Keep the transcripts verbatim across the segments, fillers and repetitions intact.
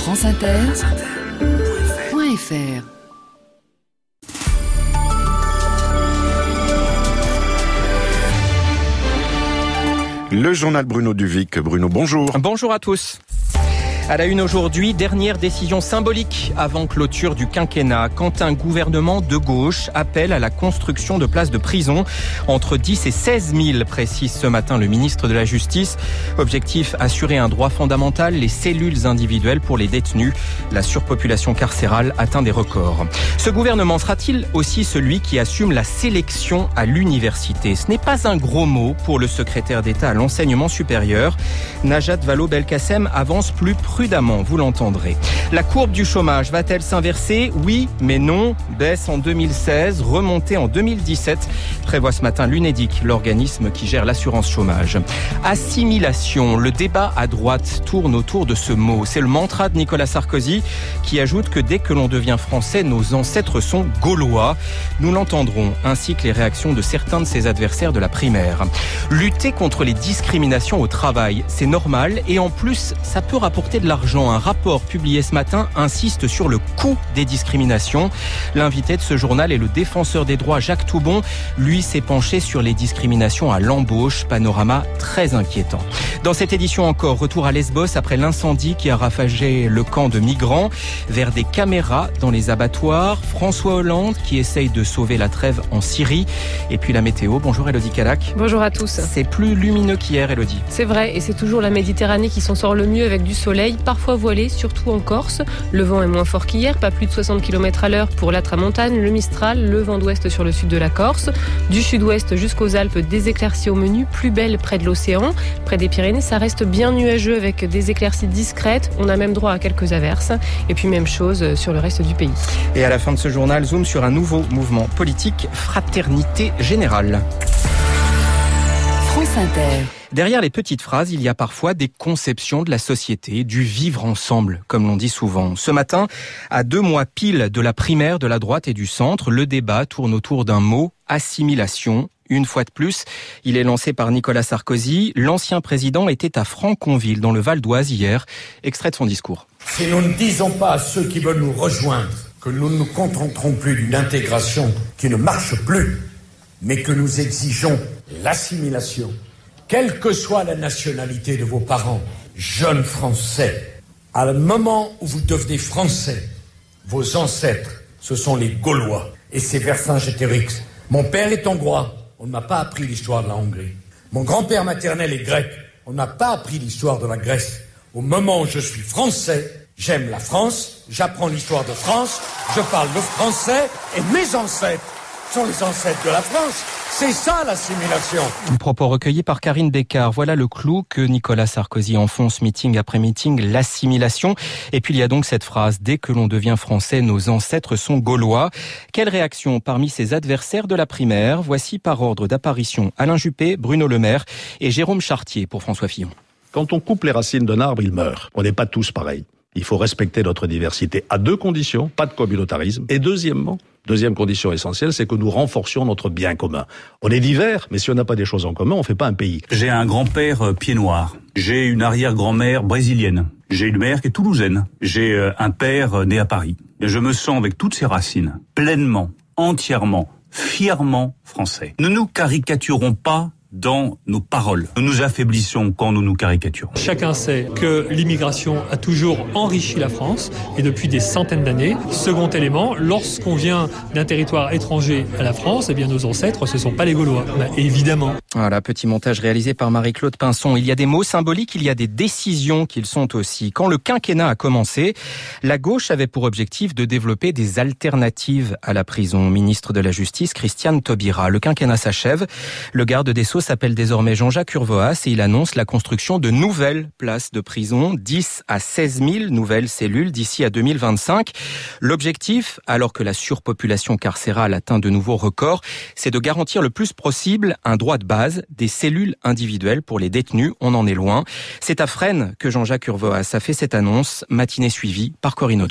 France Inter point F R. Le journal Bruno Duvic. Bruno, bonjour. Bonjour à tous. À la une aujourd'hui, dernière décision symbolique avant clôture du quinquennat, quand un gouvernement de gauche appelle à la construction de places de prison. Entre dix et seize mille, précise ce matin le ministre de la Justice. Objectif, assurer un droit fondamental, les cellules individuelles pour les détenus. La surpopulation carcérale atteint des records. Ce gouvernement sera-t-il aussi celui qui assume la sélection à l'université ? Ce n'est pas un gros mot pour le secrétaire d'État à l'enseignement supérieur. Najat Vallaud-Belkacem avance plus prudemment, vous l'entendrez. La courbe du chômage va-t-elle s'inverser ? Oui, mais non. Baisse en deux mille seize, remontée en deux mille dix-sept, prévoit ce matin l'Unédic, l'organisme qui gère l'assurance chômage. Assimilation, le débat à droite tourne autour de ce mot. C'est le mantra de Nicolas Sarkozy qui ajoute que dès que l'on devient français, nos ancêtres sont gaulois. Nous l'entendrons, ainsi que les réactions de certains de ses adversaires de la primaire. Lutter contre les discriminations au travail, c'est normal et en plus, ça peut rapporter de l'argent. Un rapport publié ce matin insiste sur le coût des discriminations. L'invité de ce journal est le défenseur des droits Jacques Toubon. Lui s'est penché sur les discriminations à l'embauche. Panorama très inquiétant. Dans cette édition encore, retour à Lesbos après l'incendie qui a ravagé le camp de migrants. Vers des caméras dans les abattoirs. François Hollande qui essaye de sauver la trêve en Syrie. Et puis la météo. Bonjour Élodie Calac. Bonjour à tous. C'est plus lumineux qu'hier, Élodie. C'est vrai, et c'est toujours la Méditerranée qui s'en sort le mieux avec du soleil, parfois voilé, surtout en Corse. Le vent est moins fort qu'hier, pas plus de soixante kilomètres à l'heure pour la Tramontane, le Mistral, le vent d'ouest sur le sud de la Corse. Du sud-ouest jusqu'aux Alpes, des éclaircies au menu, plus belles près de l'océan. Près des Pyrénées, ça reste bien nuageux avec des éclaircies discrètes. On a même droit à quelques averses. Et puis même chose sur le reste du pays. Et à la fin de ce journal, zoom sur un nouveau mouvement politique, Fraternité Générale. France Inter. Derrière les petites phrases, il y a parfois des conceptions de la société, du vivre ensemble, comme l'on dit souvent. Ce matin, à deux mois pile de la primaire de la droite et du centre, le débat tourne autour d'un mot, assimilation. Une fois de plus, il est lancé par Nicolas Sarkozy. L'ancien président était à Franconville, dans le Val d'Oise hier. Extrait de son discours. Si nous ne disons pas à ceux qui veulent nous rejoindre que nous ne nous contenterons plus d'une intégration qui ne marche plus, mais que nous exigeons l'assimilation, quelle que soit la nationalité de vos parents, jeunes Français, à le moment où vous devenez Français, vos ancêtres, ce sont les Gaulois. Et c'est Vercingétorix. Mon père est hongrois, on ne m'a pas appris l'histoire de la Hongrie. Mon grand-père maternel est grec, on n'a pas appris l'histoire de la Grèce. Au moment où je suis Français, j'aime la France, j'apprends l'histoire de France, je parle le français et mes ancêtres sont les ancêtres de la France. C'est ça l'assimilation. Propos recueillis par Karine Bécard. Voilà le clou que Nicolas Sarkozy enfonce meeting après meeting, l'assimilation. Et puis il y a donc cette phrase, dès que l'on devient français, nos ancêtres sont gaulois. Quelle réaction parmi ses adversaires de la primaire ? Voici par ordre d'apparition Alain Juppé, Bruno Le Maire et Jérôme Chartier pour François Fillon. Quand on coupe les racines d'un arbre, il meurt. On n'est pas tous pareils. Il faut respecter notre diversité à deux conditions, pas de communautarisme. Et deuxièmement, deuxième condition essentielle, c'est que nous renforcions notre bien commun. On est divers, mais si on n'a pas des choses en commun, on fait pas un pays. J'ai un grand-père euh, pied noir. J'ai une arrière-grand-mère brésilienne. J'ai une mère qui est toulousaine. J'ai euh, un père euh, né à Paris. Et je me sens avec toutes ces racines, pleinement, entièrement, fièrement français. Ne nous caricaturons pas dans nos paroles. Nous nous affaiblissons quand nous nous caricaturons. Chacun sait que l'immigration a toujours enrichi la France et depuis des centaines d'années. Second élément, lorsqu'on vient d'un territoire étranger à la France, eh bien nos ancêtres, ce ne sont pas les Gaulois, bah, évidemment. Voilà, petit montage réalisé par Marie-Claude Pinson. Il y a des mots symboliques, il y a des décisions qu'ils sont aussi. Quand le quinquennat a commencé, la gauche avait pour objectif de développer des alternatives à la prison. Ministre de la Justice, Christiane Taubira. Le quinquennat s'achève. Le garde des Sceaux s'appelle désormais Jean-Jacques Urvoas et il annonce la construction de nouvelles places de prison, dix à seize mille nouvelles cellules d'ici à deux mille vingt-cinq. L'objectif, alors que la surpopulation carcérale atteint de nouveaux records, c'est de garantir le plus possible un droit de base, des cellules individuelles pour les détenus. On en est loin. C'est à Fresnes que Jean-Jacques Urvoas a fait cette annonce, matinée suivie par Corinne Audouin.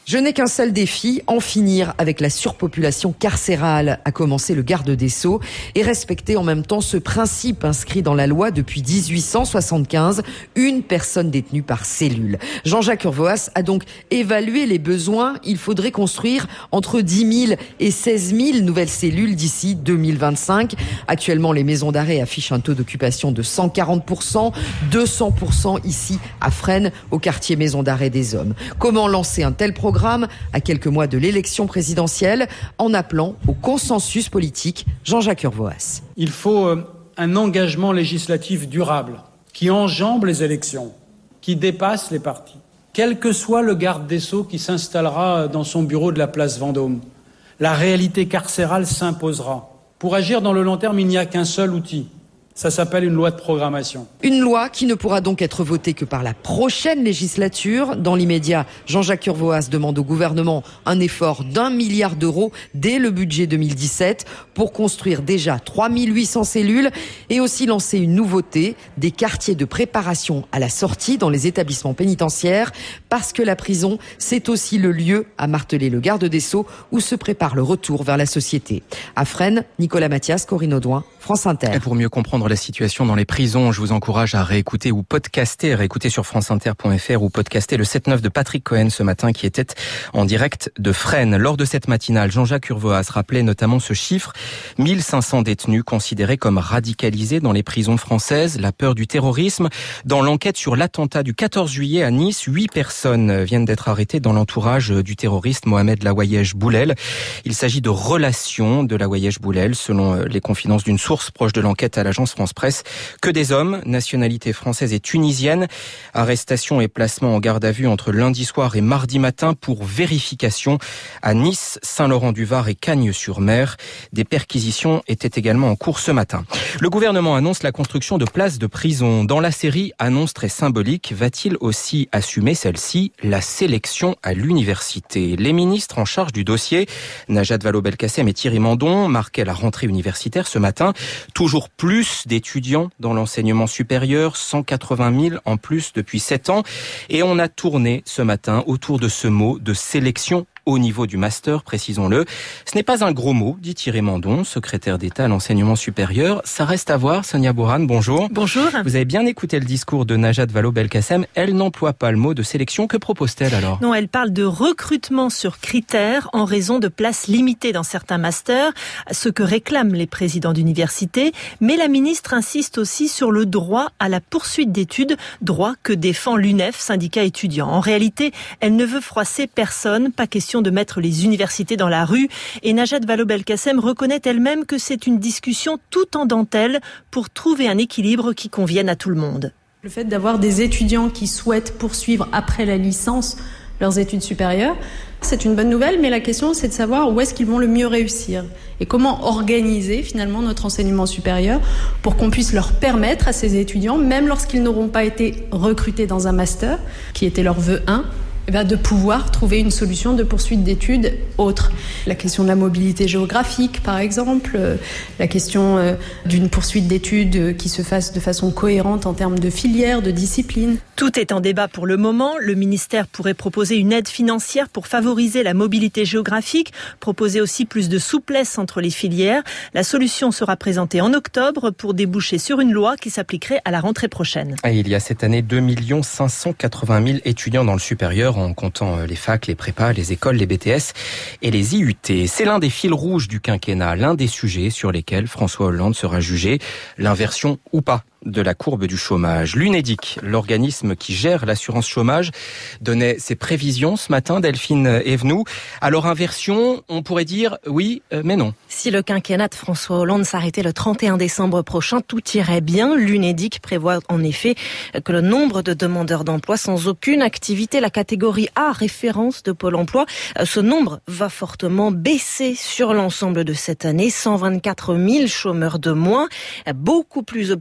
Je n'ai qu'un seul défi, en finir avec la surpopulation carcérale, a commencé le garde des Sceaux, et respecter en même temps ce principe inscrit dans la loi depuis dix-huit cent soixante-quinze, une personne détenue par cellule. Jean-Jacques Urvoas a donc évalué les besoins. Il faudrait construire entre dix mille et seize mille nouvelles cellules d'ici deux mille vingt-cinq. Actuellement, les maisons d'arrêt affichent un taux d'occupation de cent quarante pour cent, deux cents pour cent ici à Fresnes, au quartier maison d'arrêt des Hommes. Comment lancer un tel programme à quelques mois de l'élection présidentielle, en appelant au consensus politique? Jean-Jacques Urvoas. Il faut un engagement législatif durable qui enjambe les élections, qui dépasse les partis. Quel que soit le garde des Sceaux qui s'installera dans son bureau de la place Vendôme, la réalité carcérale s'imposera. Pour agir dans le long terme, il n'y a qu'un seul outil. Ça s'appelle une loi de programmation. Une loi qui ne pourra donc être votée que par la prochaine législature. Dans l'immédiat, Jean-Jacques Urvoas demande au gouvernement un effort d'un milliard d'euros dès le budget deux mille dix-sept pour construire déjà trois mille huit cents cellules et aussi lancer une nouveauté, des quartiers de préparation à la sortie dans les établissements pénitentiaires, parce que la prison, c'est aussi le lieu, a martelé le garde des Sceaux, où se prépare le retour vers la société. À Fresnes, Nicolas Mathias, Corinne Audouin, France Inter. Et pour mieux comprendre la situation dans les prisons, je vous encourage à réécouter ou podcaster, réécouter sur franceinter point f r ou podcaster le sept neuf de Patrick Cohen ce matin qui était en direct de Fresnes. Lors de cette matinale, Jean-Jacques Urvoas rappelait notamment ce chiffre, mille cinq cents détenus considérés comme radicalisés dans les prisons françaises, la peur du terrorisme. Dans l'enquête sur l'attentat du quatorze juillet à Nice, huit personnes viennent d'être arrêtées dans l'entourage du terroriste Mohamed Laouayesh Boulel. Il s'agit de relations de Laouayesh Boulel, selon les confidences d'une source proche de l'enquête à l'agence France-Presse, que des hommes, nationalité française et tunisienne. Arrestation et placement en garde à vue entre lundi soir et mardi matin pour vérification à Nice, Saint-Laurent-du-Var et Cagnes-sur-Mer. Des perquisitions étaient également en cours ce matin. Le gouvernement annonce la construction de places de prison. Dans la série annonce très symbolique, va-t-il aussi assumer celle-ci, la sélection à l'université? Les ministres en charge du dossier, Najat Vallaud-Belkacem et Thierry Mandon, marquaient la rentrée universitaire ce matin. Toujours plus d'étudiants dans l'enseignement supérieur, cent quatre-vingt mille en plus depuis sept ans. Et on a tourné ce matin autour de ce mot de sélection au niveau du master, précisons-le. Ce n'est pas un gros mot, dit Thierry Mandon, secrétaire d'État à l'enseignement supérieur. Ça reste à voir. Sonia Bourane, bonjour. Bonjour. Vous avez bien écouté le discours de Najat Vallaud-Belkacem. Elle n'emploie pas le mot de sélection. Que propose-t-elle alors? Non, elle parle de recrutement sur critères en raison de places limitées dans certains masters, ce que réclament les présidents d'université. Mais la ministre insiste aussi sur le droit à la poursuite d'études, droit que défend l'U N E F, syndicat étudiant. En réalité, elle ne veut froisser personne, pas question de mettre les universités dans la rue. Et Najat Vallaud-Belkacem reconnaît elle-même que c'est une discussion tout en dentelle pour trouver un équilibre qui convienne à tout le monde. Le fait d'avoir des étudiants qui souhaitent poursuivre après la licence leurs études supérieures, c'est une bonne nouvelle, mais la question c'est de savoir où est-ce qu'ils vont le mieux réussir et comment organiser finalement notre enseignement supérieur pour qu'on puisse leur permettre à ces étudiants, même lorsqu'ils n'auront pas été recrutés dans un master, qui était leur vœu un, eh bien, de pouvoir trouver une solution de poursuite d'études autre. La question de la mobilité géographique, par exemple, euh, la question euh, d'une poursuite d'études qui se fasse de façon cohérente en termes de filière, de discipline. Tout est en débat pour le moment. Le ministère pourrait proposer une aide financière pour favoriser la mobilité géographique, proposer aussi plus de souplesse entre les filières. La solution sera présentée en octobre pour déboucher sur une loi qui s'appliquerait à la rentrée prochaine. Et il y a cette année deux millions cinq cent quatre-vingt mille étudiants dans le supérieur, en comptant les facs, les prépas, les écoles, les B T S et les I U T. C'est l'un des fils rouges du quinquennat, l'un des sujets sur lesquels François Hollande sera jugé, l'inversion ou pas de la courbe du chômage. L'Unédic, l'organisme qui gère l'assurance chômage, donnait ses prévisions ce matin, Delphine Evenou. Alors inversion, on pourrait dire oui, mais non. Si le quinquennat de François Hollande s'arrêtait le trente et un décembre prochain, tout irait bien. L'Unédic prévoit en effet que le nombre de demandeurs d'emploi sans aucune activité, la catégorie A, référence de Pôle emploi, ce nombre va fortement baisser sur l'ensemble de cette année. cent vingt-quatre mille chômeurs de moins, beaucoup plus optimiste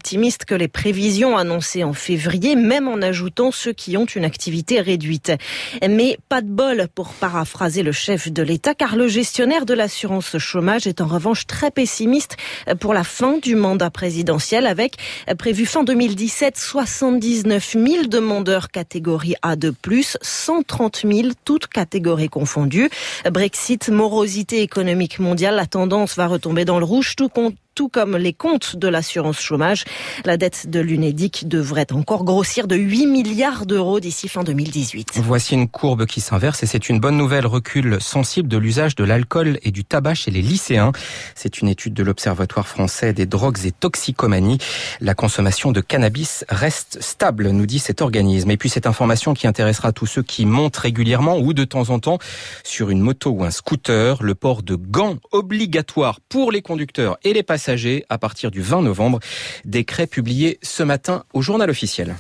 que les prévisions annoncées en février, même en ajoutant ceux qui ont une activité réduite. Mais pas de bol pour paraphraser le chef de l'État, car le gestionnaire de l'assurance chômage est en revanche très pessimiste pour la fin du mandat présidentiel, avec prévu fin deux mille dix-sept soixante-dix-neuf mille demandeurs catégorie A de plus, cent trente mille toutes catégories confondues. Brexit, morosité économique mondiale, la tendance va retomber dans le rouge, tout compte tout comme les comptes de l'assurance chômage. La dette de l'Unédic devrait encore grossir de huit milliards d'euros d'ici fin deux mille dix-huit. Voici une courbe qui s'inverse et c'est une bonne nouvelle. Recul sensible de l'usage de l'alcool et du tabac chez les lycéens. C'est une étude de l'Observatoire français des drogues et toxicomanies. La consommation de cannabis reste stable, nous dit cet organisme. Et puis cette information qui intéressera tous ceux qui montent régulièrement ou de temps en temps sur une moto ou un scooter. Le port de gants obligatoire pour les conducteurs et les passagers à partir du vingt novembre. Décret publié ce matin au journal officiel.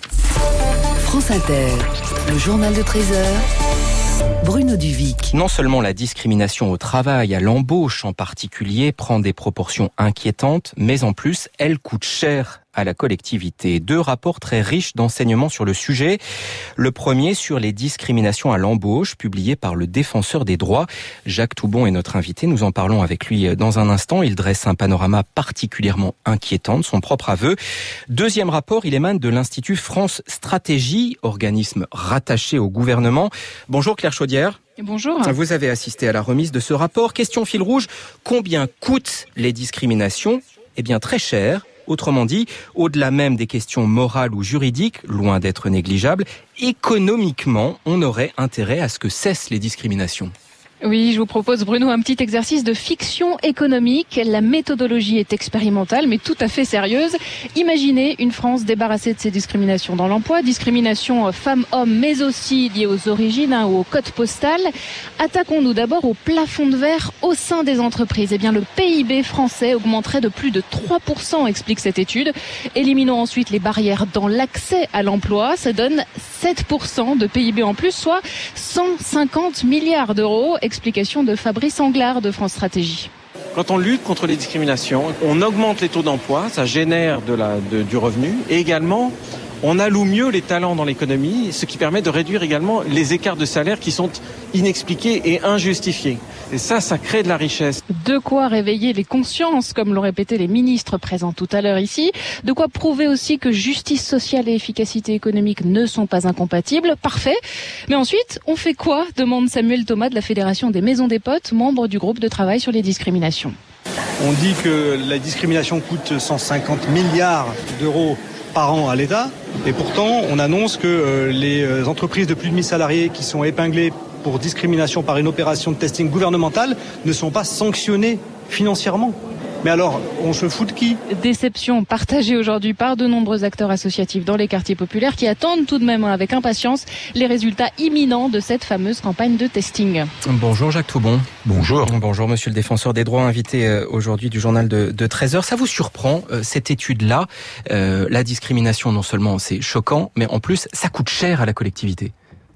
France Inter, le journal de treize heures. Bruno Duvic. Non seulement la discrimination au travail, à l'embauche en particulier, prend des proportions inquiétantes, mais en plus, elle coûte cher à la collectivité. Deux rapports très riches d'enseignements sur le sujet. Le premier sur les discriminations à l'embauche, publié par le Défenseur des droits. Jacques Toubon est notre invité. Nous en parlons avec lui dans un instant. Il dresse un panorama particulièrement inquiétant de son propre aveu. Deuxième rapport, il émane de l'Institut France Stratégie, organisme rattaché au gouvernement. Bonjour Claire Chaudière. Bonjour. Vous avez assisté à la remise de ce rapport. Question fil rouge, combien coûtent les discriminations ? Eh bien très cher. Autrement dit, au-delà même des questions morales ou juridiques, loin d'être négligeables, économiquement, on aurait intérêt à ce que cessent les discriminations. Oui, je vous propose, Bruno, un petit exercice de fiction économique. La méthodologie est expérimentale, mais tout à fait sérieuse. Imaginez une France débarrassée de ces discriminations dans l'emploi, discriminations femmes-hommes, mais aussi liées aux origines hein, ou au code postal. Attaquons-nous d'abord au plafond de verre au sein des entreprises. Eh bien, le P I B français augmenterait de plus de trois pour cent, explique cette étude. Éliminons ensuite les barrières dans l'accès à l'emploi. Ça donne sept pour cent de P I B en plus, soit cent cinquante milliards d'euros. Explication de Fabrice Anglard de France Stratégie. Quand on lutte contre les discriminations, on augmente les taux d'emploi, ça génère de la, de, du revenu et également on alloue mieux les talents dans l'économie, ce qui permet de réduire également les écarts de salaire qui sont inexpliqués et injustifiés. Et ça, ça crée de la richesse. De quoi réveiller les consciences, comme l'ont répété les ministres présents tout à l'heure ici. De quoi prouver aussi que justice sociale et efficacité économique ne sont pas incompatibles. Parfait. Mais ensuite, on fait quoi ? Demande Samuel Thomas de la Fédération des Maisons des Potes, membre du groupe de travail sur les discriminations. On dit que la discrimination coûte cent cinquante milliards d'euros par an à l'État. Et pourtant, on annonce que euh, les entreprises de plus de mille salariés qui sont épinglées pour discrimination par une opération de testing gouvernementale ne sont pas sanctionnées financièrement. Mais alors, on se fout de qui ? Déception partagée aujourd'hui par de nombreux acteurs associatifs dans les quartiers populaires qui attendent tout de même avec impatience les résultats imminents de cette fameuse campagne de testing. Bonjour Jacques Toubon. Bonjour. Bonjour Monsieur le Défenseur des droits, invité aujourd'hui du journal de, de treize heures. Ça vous surprend, euh, cette étude-là ? euh, La discrimination, non seulement c'est choquant, mais en plus, ça coûte cher à la collectivité.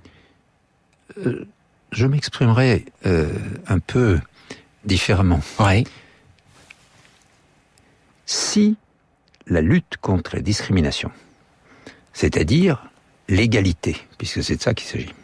Euh, je m'exprimerai euh, un peu différemment. Ouais. Si la lutte contre la discrimination, c'est-à-dire l'égalité, puisque c'est de ça qu'il s'agit,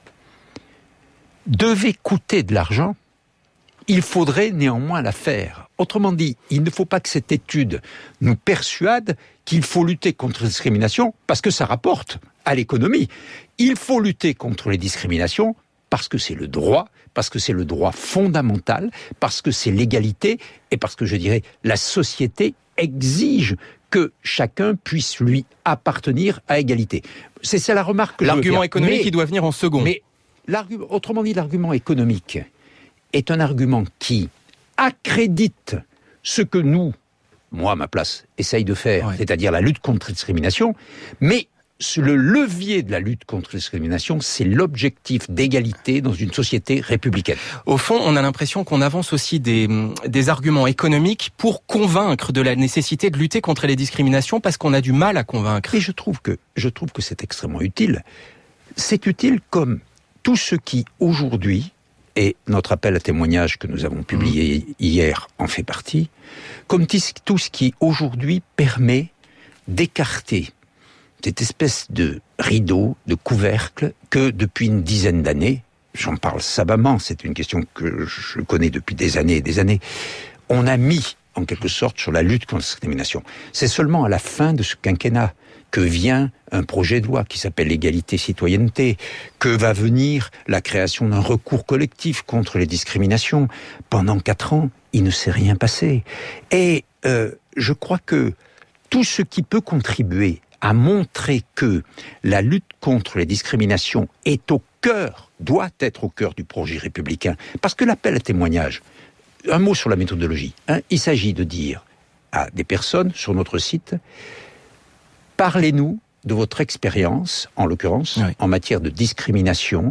devait coûter de l'argent, il faudrait néanmoins la faire. Autrement dit, il ne faut pas que cette étude nous persuade qu'il faut lutter contre la discrimination parce que ça rapporte à l'économie. Il faut lutter contre les discriminations parce que c'est le droit, parce que c'est le droit fondamental, parce que c'est l'égalité et parce que, je dirais, la société exige que chacun puisse lui appartenir à égalité. C'est ça la remarque que je veux faire. L'argument économique, mais, il doit venir en second. Mais autrement dit, l'argument économique est un argument qui accrédite ce que nous, moi à ma place, essaye de faire, ouais. C'est-à-dire la lutte contre la discrimination, mais le levier de la lutte contre la discrimination, c'est l'objectif d'égalité dans une société républicaine. Au fond, on a l'impression qu'on avance aussi des, des arguments économiques pour convaincre de la nécessité de lutter contre les discriminations parce qu'on a du mal à convaincre. Et je trouve que, je trouve que c'est extrêmement utile. C'est utile comme tout ce qui, aujourd'hui, et notre appel à témoignage que nous avons publié mmh. hier en fait partie, comme tout ce qui, aujourd'hui, permet d'écarter cette espèce de rideau, de couvercle que depuis une dizaine d'années, j'en parle savamment, c'est une question que je connais depuis des années et des années, on a mis en quelque sorte sur la lutte contre la discrimination. C'est seulement à la fin de ce quinquennat que vient un projet de loi qui s'appelle l'égalité-citoyenneté, que va venir la création d'un recours collectif contre les discriminations. Pendant quatre ans, il ne s'est rien passé. Et euh, je crois que tout ce qui peut contribuer à montrer que la lutte contre les discriminations est au cœur, doit être au cœur du projet républicain, parce que l'appel à témoignage, un mot sur la méthodologie, hein, il s'agit de dire à des personnes sur notre site, parlez-nous de votre expérience, en l'occurrence, oui. en matière de discrimination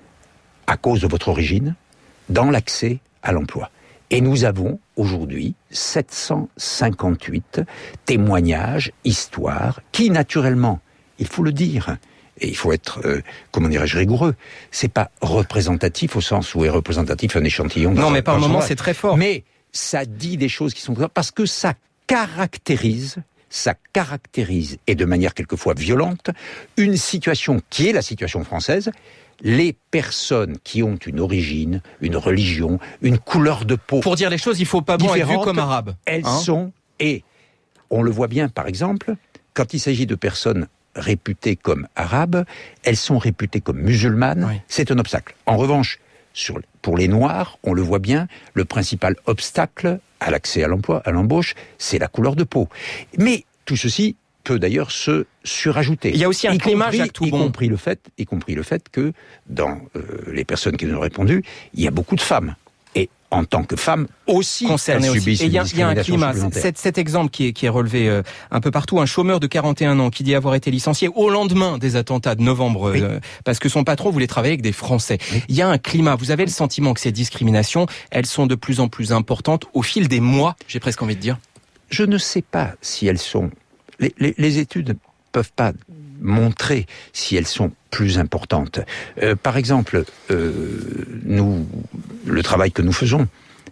à cause de votre origine, dans l'accès à l'emploi. Et nous avons aujourd'hui sept cent cinquante-huit témoignages, histoires, qui naturellement, il faut le dire, et il faut être, euh, comment dirais-je, rigoureux, c'est pas représentatif au sens où est représentatif un échantillon. Non, un, mais par moment, c'est très fort. Mais ça dit des choses qui sont... Parce que ça caractérise... ça caractérise, et de manière quelquefois violente, une situation qui est la situation française. Les personnes qui ont une origine, une religion, une couleur de peau... Pour dire les choses, il ne faut pas bon être vu comme arabe. Elles hein sont, et on le voit bien par exemple, quand il s'agit de personnes réputées comme arabes, elles sont réputées comme musulmanes, oui. c'est un obstacle. En revanche, sur, pour les Noirs, on le voit bien, le principal obstacle à l'accès à l'emploi, à l'embauche, c'est la couleur de peau. Mais tout ceci peut d'ailleurs se surajouter. Il y a aussi un y climat, compris, Jacques Toubon. Y compris le fait, y compris le fait que dans euh, les personnes qui nous ont répondu, il y a beaucoup de femmes. Et en tant que femmes aussi, concernées elles subissent aussi. Et il y, y a un climat. Cet, cet exemple qui est, qui est relevé euh, un peu partout, un chômeur de quarante et un ans qui dit avoir été licencié au lendemain des attentats de novembre, oui. euh, parce que son patron voulait travailler avec des Français. Oui. Il y a un climat. Vous avez le sentiment que ces discriminations, elles sont de plus en plus importantes au fil des mois, j'ai presque envie de dire. Je ne sais pas si elles sont... Les, les, les études ne peuvent pas montrer si elles sont plus importantes. Euh, par exemple, euh, nous, le travail que nous faisons,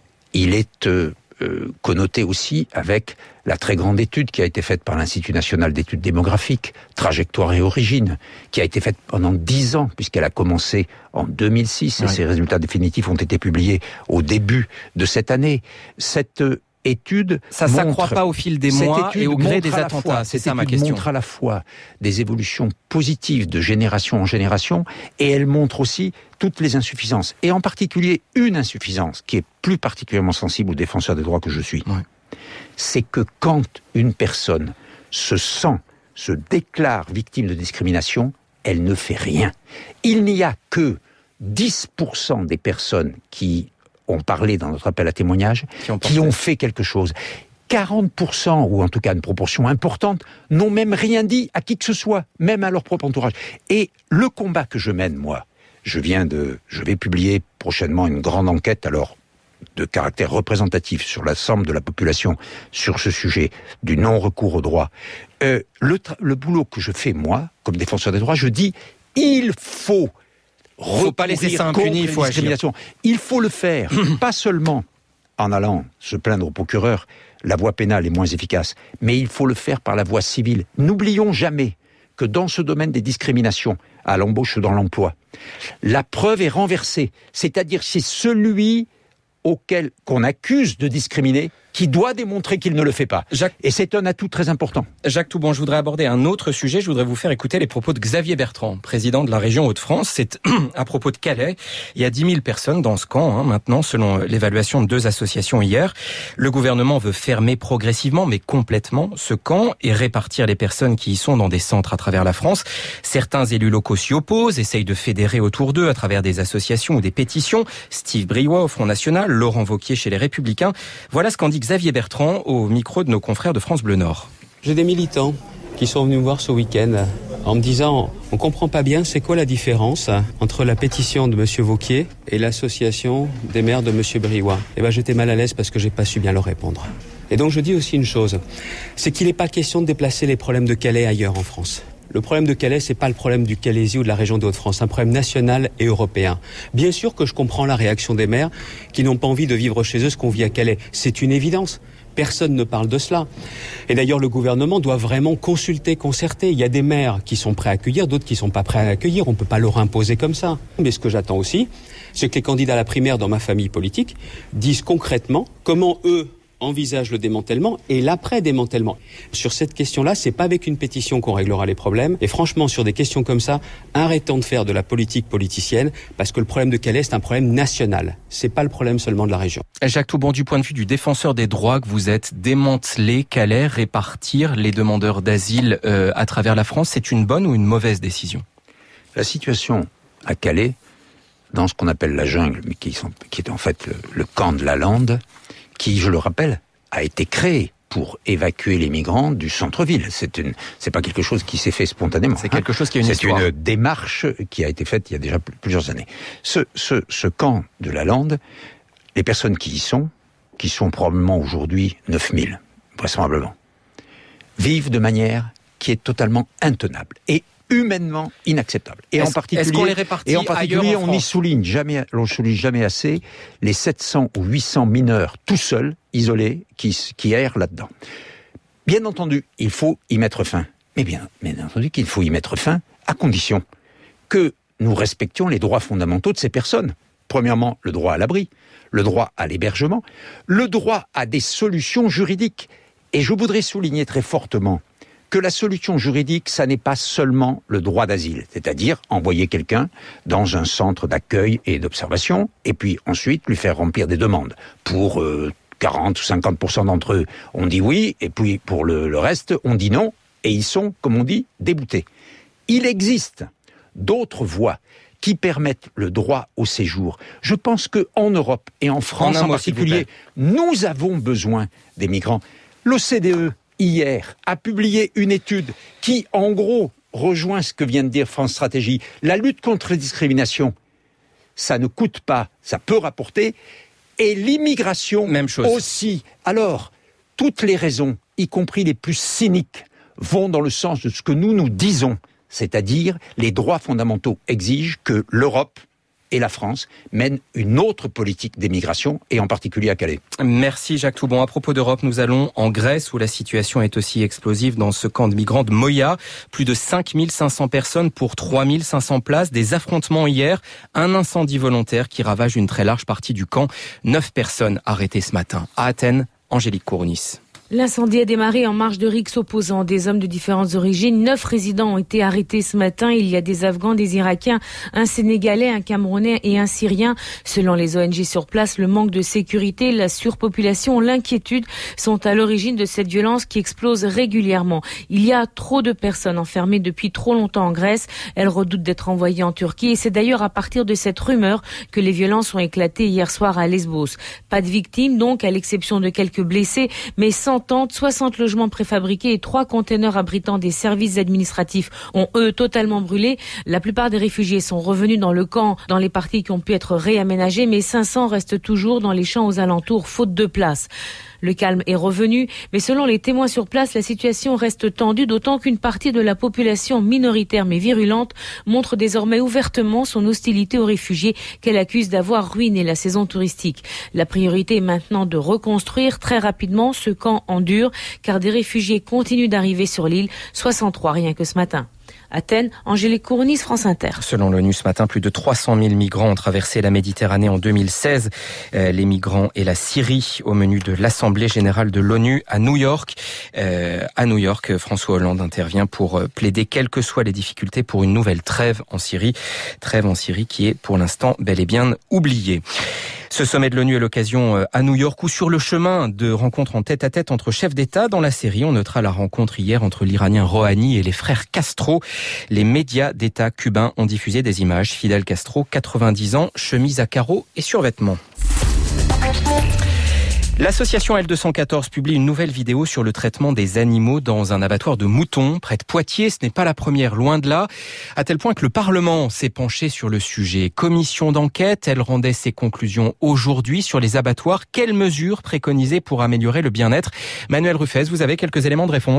il est euh, euh, connoté aussi avec la très grande étude qui a été faite par l'Institut national d'études démographiques, Trajectoire et Origine, qui a été faite pendant dix ans, puisqu'elle a commencé en deux mille six, ouais. et ses résultats définitifs ont été publiés au début de cette année. Cette euh, étude ça ne s'accroît pas au fil des mois et au gré des attentats, fois, c'est ça ma question. Elle montre à la fois des évolutions positives de génération en génération et elle montre aussi toutes les insuffisances. Et en particulier une insuffisance qui est plus particulièrement sensible aux défenseurs des droits que je suis. Ouais. C'est que quand une personne se sent, se déclare victime de discrimination, elle ne fait rien. Il n'y a que dix pour cent des personnes qui ont parlé dans notre appel à témoignage, qui ont, qui ont fait quelque chose. quarante pour cent, ou en tout cas une proportion importante, n'ont même rien dit à qui que ce soit, même à leur propre entourage. Et le combat que je mène, moi, je viens de, je vais publier prochainement une grande enquête, alors, de caractère représentatif sur l'ensemble de la population, sur ce sujet du non-recours au droit. Euh, le, tra- le boulot que je fais, moi, comme défenseur des droits, je dis, il faut Il ne faut pas laisser ça impuni, il faut agir. Il faut le faire, pas seulement en allant se plaindre au procureur, la voie pénale est moins efficace, mais il faut le faire par la voie civile. N'oublions jamais que dans ce domaine des discriminations, à l'embauche ou dans l'emploi, la preuve est renversée, c'est-à-dire c'est celui auquel qu'on accuse de discriminer qui doit démontrer qu'il ne le fait pas. Jacques... Et c'est un atout très important. Jacques Toubon, je voudrais aborder un autre sujet. Je voudrais vous faire écouter les propos de Xavier Bertrand, président de la région Hauts-de-France. C'est à propos de Calais. Il y a dix mille personnes dans ce camp, hein, maintenant, selon l'évaluation de deux associations hier. Le gouvernement veut fermer progressivement, mais complètement, ce camp et répartir les personnes qui y sont dans des centres à travers la France. Certains élus locaux s'y opposent, essayent de fédérer autour d'eux à travers des associations ou des pétitions. Steve Briouat au Front National, Laurent Wauquiez chez les Républicains. Voilà ce qu'en dit Xavier Bertrand au micro de nos confrères de France Bleu Nord. J'ai des militants qui sont venus me voir ce week-end en me disant on comprend pas bien c'est quoi la différence entre la pétition de monsieur Wauquiez et l'association des maires de monsieur Briouat. Et ben j'étais mal à l'aise parce que j'ai pas su bien leur répondre. Et donc je dis aussi une chose, c'est qu'il n'est pas question de déplacer les problèmes de Calais ailleurs en France. Le problème de Calais, c'est pas le problème du Calaisie ou de la région de Hauts-de-France, c'est un problème national et européen. Bien sûr que je comprends la réaction des maires qui n'ont pas envie de vivre chez eux ce qu'on vit à Calais. C'est une évidence. Personne ne parle de cela. Et d'ailleurs, le gouvernement doit vraiment consulter, concerter. Il y a des maires qui sont prêts à accueillir, d'autres qui sont pas prêts à accueillir. On peut pas leur imposer comme ça. Mais ce que j'attends aussi, c'est que les candidats à la primaire dans ma famille politique disent concrètement comment eux envisagent le démantèlement et l'après-démantèlement. Sur cette question-là, c'est pas avec une pétition qu'on réglera les problèmes. Et franchement, sur des questions comme ça, arrêtons de faire de la politique politicienne, parce que le problème de Calais, c'est un problème national. C'est pas le problème seulement de la région. Jacques Toubon, du point de vue du défenseur des droits que vous êtes, démanteler Calais, répartir les demandeurs d'asile euh, à travers la France, c'est une bonne ou une mauvaise décision? La situation à Calais, dans ce qu'on appelle la jungle, mais qui, sont, qui est en fait le, le camp de la lande, qui, je le rappelle, a été créé pour évacuer les migrants du centre-ville. C'est une, c'est pas quelque chose qui s'est fait spontanément. C'est quelque chose qui a une c'est histoire. C'est une démarche qui a été faite il y a déjà plusieurs années. Ce, ce, ce camp de la lande, les personnes qui y sont, qui sont probablement aujourd'hui neuf mille, vraisemblablement, vivent de manière qui est totalement intenable et humainement inacceptable. Et est-ce, en particulier, est-ce qu'on les répartit et en particulier, en on n'y souligne jamais, on souligne jamais assez les sept cents ou huit cents mineurs tout seuls, isolés, qui, qui errent là-dedans. Bien entendu, il faut y mettre fin. Mais bien, bien entendu qu'il faut y mettre fin à condition que nous respections les droits fondamentaux de ces personnes. Premièrement, le droit à l'abri, le droit à l'hébergement, le droit à des solutions juridiques. Et je voudrais souligner très fortement que la solution juridique, ça n'est pas seulement le droit d'asile, c'est-à-dire envoyer quelqu'un dans un centre d'accueil et d'observation, et puis ensuite lui faire remplir des demandes. Pour euh, quarante ou cinquante pour cent d'entre eux, on dit oui, et puis pour le, le reste, on dit non, et ils sont, comme on dit, déboutés. Il existe d'autres voies qui permettent le droit au séjour. Je pense qu'en Europe, et en France en, en particulier, nous avons besoin des migrants. L'O C D E, hier, a publié une étude qui, en gros, rejoint ce que vient de dire France Stratégie. La lutte contre les discriminations, ça ne coûte pas, ça peut rapporter. Et l'immigration, même chose aussi. Alors, toutes les raisons, y compris les plus cyniques, vont dans le sens de ce que nous nous disons. C'est-à-dire, les droits fondamentaux exigent que l'Europe et la France mènent une autre politique d'émigration, et en particulier à Calais. Merci Jacques Toubon. À propos d'Europe, nous allons en Grèce, où la situation est aussi explosive dans ce camp de migrants de Moïa. Plus de cinq mille cinq cents personnes pour trois mille cinq cents places. Des affrontements hier, un incendie volontaire qui ravage une très large partie du camp. Neuf personnes arrêtées ce matin. À Athènes, Angélique Kourounis. L'incendie a démarré en marge de rixes opposant des hommes de différentes origines. Neuf résidents ont été arrêtés ce matin. Il y a des Afghans, des Irakiens, un Sénégalais, un Camerounais et un Syrien. Selon les O N G sur place, le manque de sécurité, la surpopulation, l'inquiétude sont à l'origine de cette violence qui explose régulièrement. Il y a trop de personnes enfermées depuis trop longtemps en Grèce. Elles redoutent d'être envoyées en Turquie. Et c'est d'ailleurs à partir de cette rumeur que les violences ont éclaté hier soir à Lesbos. Pas de victimes donc, à l'exception de quelques blessés, mais sans soixante logements préfabriqués et trois containers abritant des services administratifs ont eux totalement brûlé. La plupart des réfugiés sont revenus dans le camp, dans les parties qui ont pu être réaménagées, mais cinq cents restent toujours dans les champs aux alentours, faute de place. Le calme est revenu, mais selon les témoins sur place, la situation reste tendue, d'autant qu'une partie de la population minoritaire mais virulente montre désormais ouvertement son hostilité aux réfugiés qu'elle accuse d'avoir ruiné la saison touristique. La priorité est maintenant de reconstruire très rapidement ce camp en dur, car des réfugiés continuent d'arriver sur l'île, soixante-trois rien que ce matin. Athènes, Angélique Kourounis, France Inter. Selon l'ONU, ce matin, plus de trois cent mille migrants ont traversé la Méditerranée en deux mille seize. Euh, les migrants et la Syrie au menu de l'Assemblée générale de l'ONU à New York. Euh, à New York, François Hollande intervient pour plaider, quelles que soient les difficultés, pour une nouvelle trêve en Syrie. Trêve en Syrie qui est pour l'instant bel et bien oubliée. Ce sommet de l'ONU est l'occasion à New York ou sur le chemin de rencontres en tête-à-tête entre chefs d'État. Dans la série, on notera la rencontre hier entre l'Iranien Rouhani et les frères Castro. Les médias d'État cubains ont diffusé des images. Fidel Castro, quatre-vingt-dix ans, chemise à carreaux et survêtements. L'association L deux cent quatorze publie une nouvelle vidéo sur le traitement des animaux dans un abattoir de moutons près de Poitiers. Ce n'est pas la première, loin de là, à tel point que le Parlement s'est penché sur le sujet. Commission d'enquête, elle rendait ses conclusions aujourd'hui sur les abattoirs. Quelles mesures préconiser pour améliorer le bien-être ? Manuel Ruffez, vous avez quelques éléments de réponse ?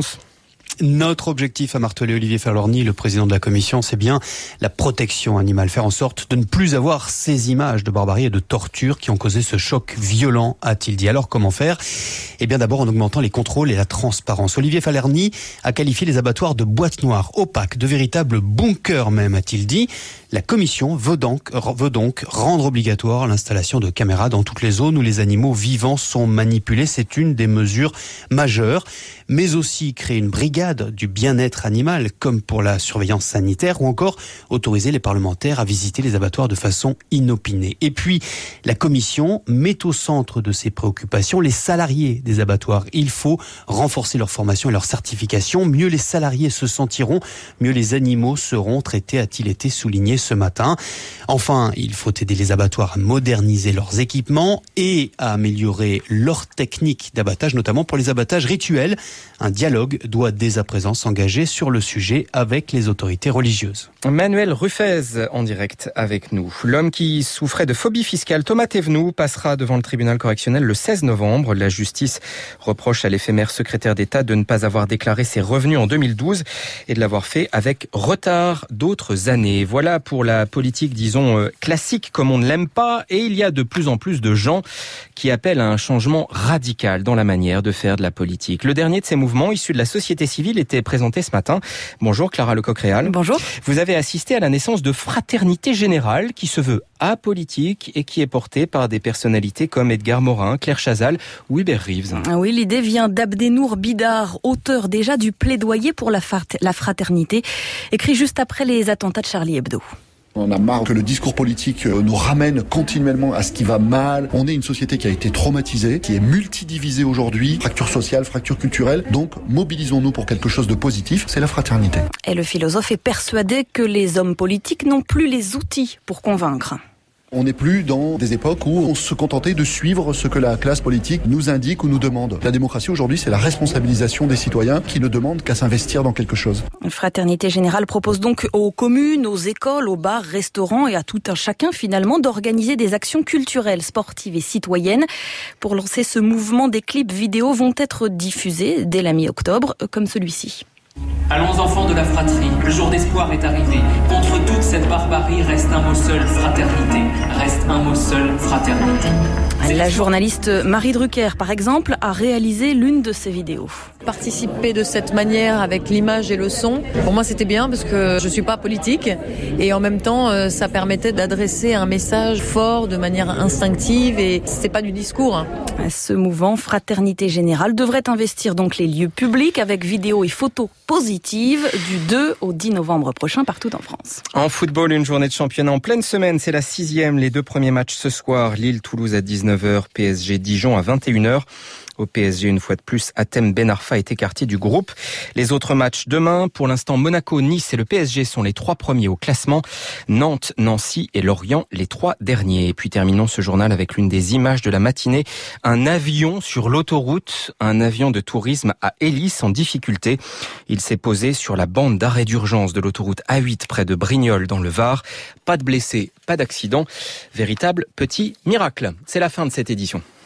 Notre objectif, a martelé Olivier Fahlorny, le président de la commission, c'est bien la protection animale. Faire en sorte de ne plus avoir ces images de barbarie et de torture qui ont causé ce choc violent, a-t-il dit. Alors comment faire ? Eh bien d'abord en augmentant les contrôles et la transparence. Olivier Fahlorny a qualifié les abattoirs de boîtes noires, opaques, de véritables bunkers même, a-t-il dit. La commission veut donc, veut donc rendre obligatoire l'installation de caméras dans toutes les zones où les animaux vivants sont manipulés. C'est une des mesures majeures. Mais aussi créer une brigade du bien-être animal, comme pour la surveillance sanitaire, ou encore autoriser les parlementaires à visiter les abattoirs de façon inopinée. Et puis, la commission met au centre de ses préoccupations les salariés des abattoirs. Il faut renforcer leur formation et leur certification. Mieux les salariés se sentiront, mieux les animaux seront traités, a-t-il été souligné ce matin. Enfin, il faut aider les abattoirs à moderniser leurs équipements et à améliorer leurs techniques d'abattage, notamment pour les abattages rituels. Un dialogue doit dès à présent s'engager sur le sujet avec les autorités religieuses. Manuel Ruffez en direct avec nous. L'homme qui souffrait de phobie fiscale, Thomas Thévenoud, passera devant le tribunal correctionnel le seize novembre. La justice reproche à l'éphémère secrétaire d'État de ne pas avoir déclaré ses revenus en deux mille douze et de l'avoir fait avec retard d'autres années. Voilà pour la politique, disons, classique comme on ne l'aime pas. Et il y a de plus en plus de gens qui appellent à un changement radical dans la manière de faire de la politique. Le dernier de ces mouvements issus de la société civile était présenté ce matin. Bonjour Clara Lecoq-Réal. Bonjour. Vous avez assisté à la naissance de Fraternité Générale qui se veut apolitique et qui est portée par des personnalités comme Edgar Morin, Claire Chazal ou Hubert Reeves. Oui, l'idée vient d'Abdenour Bidar, auteur déjà du plaidoyer pour la fraternité, écrit juste après les attentats de Charlie Hebdo. On a marre que le discours politique nous ramène continuellement à ce qui va mal. On est une société qui a été traumatisée, qui est multidivisée aujourd'hui, fracture sociale, fracture culturelle. Donc mobilisons-nous pour quelque chose de positif, c'est la fraternité. Et le philosophe est persuadé que les hommes politiques n'ont plus les outils pour convaincre. On n'est plus dans des époques où on se contentait de suivre ce que la classe politique nous indique ou nous demande. La démocratie aujourd'hui, c'est la responsabilisation des citoyens qui ne demandent qu'à s'investir dans quelque chose. Fraternité Générale propose donc aux communes, aux écoles, aux bars, restaurants et à tout un chacun finalement d'organiser des actions culturelles, sportives et citoyennes. Pour lancer ce mouvement, des clips vidéo vont être diffusés dès la mi-octobre, comme celui-ci. Allons enfants de la fratrie, le jour d'espoir est arrivé. Contre toute cette barbarie, reste un mot seul, fraternité. Reste un mot seul, fraternité. La journaliste Marie Drucker, par exemple, a réalisé l'une de ces vidéos. Participer de cette manière avec l'image et le son, pour moi c'était bien parce que je suis pas politique et en même temps ça permettait d'adresser un message fort de manière instinctive et c'est pas du discours. Ce mouvement Fraternité Générale devrait investir donc les lieux publics avec vidéos et photos positives du deux au dix novembre prochain partout en France. En football, une journée de championnat en pleine semaine, c'est la sixième. Les deux premiers matchs ce soir, Lille-Toulouse à dix-neuf heures, P S G-Dijon à vingt et une heures. Au P S G, une fois de plus, Hatem Ben Arfa est écarté du groupe. Les autres matchs demain, pour l'instant, Monaco, Nice et le P S G sont les trois premiers au classement. Nantes, Nancy et Lorient, les trois derniers. Et puis terminons ce journal avec l'une des images de la matinée. Un avion sur l'autoroute, un avion de tourisme à hélice en difficulté. Il s'est posé sur la bande d'arrêt d'urgence de l'autoroute A huit près de Brignoles dans le Var. Pas de blessés, pas d'accident. Véritable petit miracle. C'est la fin de cette édition.